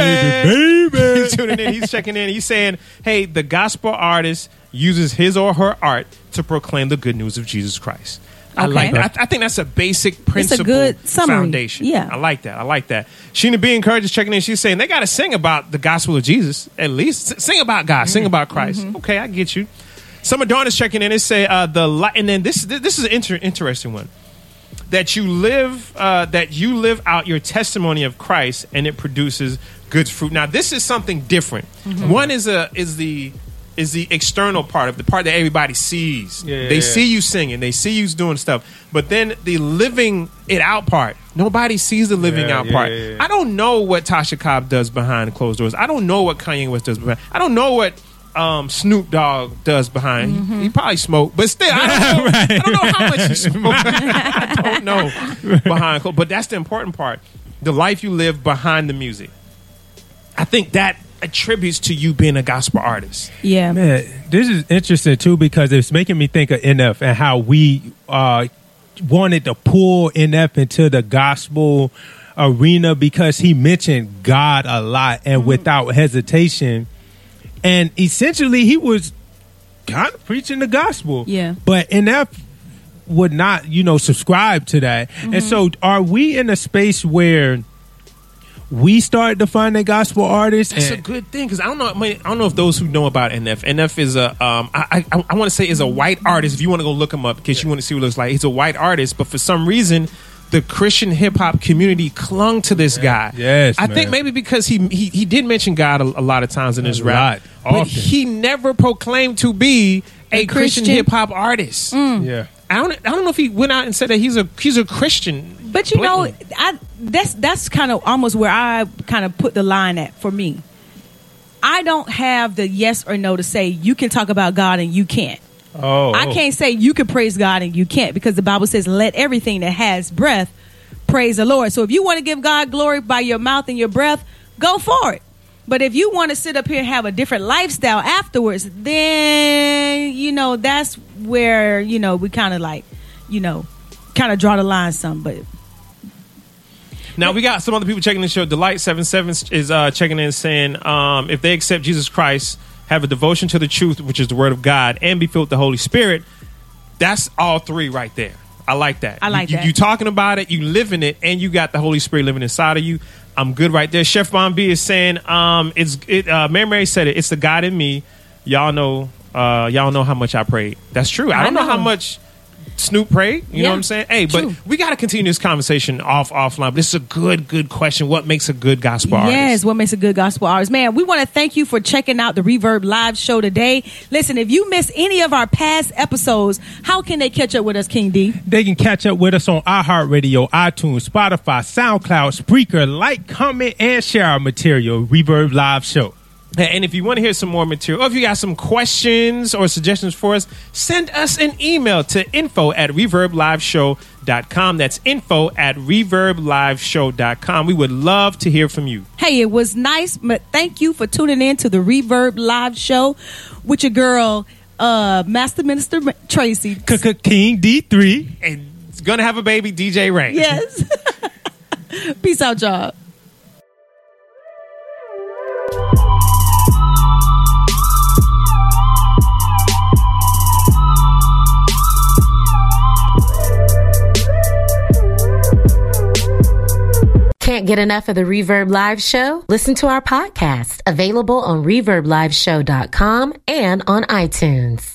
He's tuning in. He's checking in. He's saying, hey, the gospel artist uses his or her art to proclaim the good news of Jesus Christ. I like that. I think that's a basic principle, it's a good summary. Foundation. Yeah. I like that. Sheena B. Encouraged is checking in. She's saying they got to sing about the gospel of Jesus, at least. Sing about God. Sing about Christ. Okay, I get you. Summer Dawn is checking in. They say, and then this is an interesting one. That you live out your testimony of Christ and it produces good fruit. Now, this is something different. One is the external part of the part that everybody sees. They see you singing, they see you doing stuff, but then the living it out part, nobody sees the living out part. I don't know what Tasha Cobb does behind closed doors. I don't know what Kanye West does behind. I don't know what Snoop Dogg does behind. He probably smoked, but still, I don't know how much he smoked. I don't know behind closed. But that's the important part: the life you live behind the music. I think that attributes to you being a gospel artist. Yeah, man, this is interesting too because it's making me think of NF and how we wanted to pull NF into the gospel arena because he mentioned God a lot and without hesitation, and essentially he was kind of preaching the gospel. Yeah, but NF would not, subscribe to that, and so are we in a space where we start defining gospel artists? That's a good thing because I don't know if those who know about NF. NF is a I want to say is a white artist. If you want to go look him up, in case you want to see what it looks like, he's a white artist. But for some reason, the Christian hip hop community clung to this guy. Yes, I think maybe because he did mention God a lot of times in his rap, but often. he never proclaimed to be a Christian hip hop artist. Yeah. I don't know if he went out and said that he's a Christian. But you know, that's kind of almost where I kind of put the line at for me. I don't have the yes or no to say you can talk about God and you can't. I can't say you can praise God and you can't, because the Bible says let everything that has breath praise the Lord. So if you want to give God glory by your mouth and your breath, go for it. But if you want to sit up here and have a different lifestyle afterwards, then, you know, that's where, you know, we kind of like, you know, kind of draw the line some. But now we got some other people checking the show. Delight77 is checking in saying if they accept Jesus Christ, have a devotion to the truth, which is the word of God, and be filled with the Holy Spirit, that's all three right there. I like that. I like that. You talking about it, you living it, and you got the Holy Spirit living inside of you. I'm good right there. Chef Von B is saying, Mary said it. It's the God in me. Y'all know how much I prayed. That's true. I don't know how much Snoop prayed. You know what I'm saying? Hey, but we got to continue this conversation offline. But this is a good question. What makes a good gospel artist? Yes, what makes a good gospel artist? Man, we want to thank you for checking out the Reverb Live show today. Listen, if you missed any of our past episodes, how can they catch up with us, King D? They can catch up with us on iHeartRadio, iTunes, Spotify, SoundCloud, Spreaker. Like, comment, and share our material. Reverb Live show. And if you want to hear some more material, or if you got some questions or suggestions for us, send us an email to info@reverbliveshow.com. That's info@reverbliveshow.com. We would love to hear from you. Hey, it was nice, but thank you for tuning in to the Reverb Live show with your girl, Master Minister Tracy. King D3. And it's going to have a baby, DJ Rain. Yes. Peace out, y'all. Can't get enough of the Reverb Live show? Listen to our podcast, available on reverbliveshow.com and on iTunes.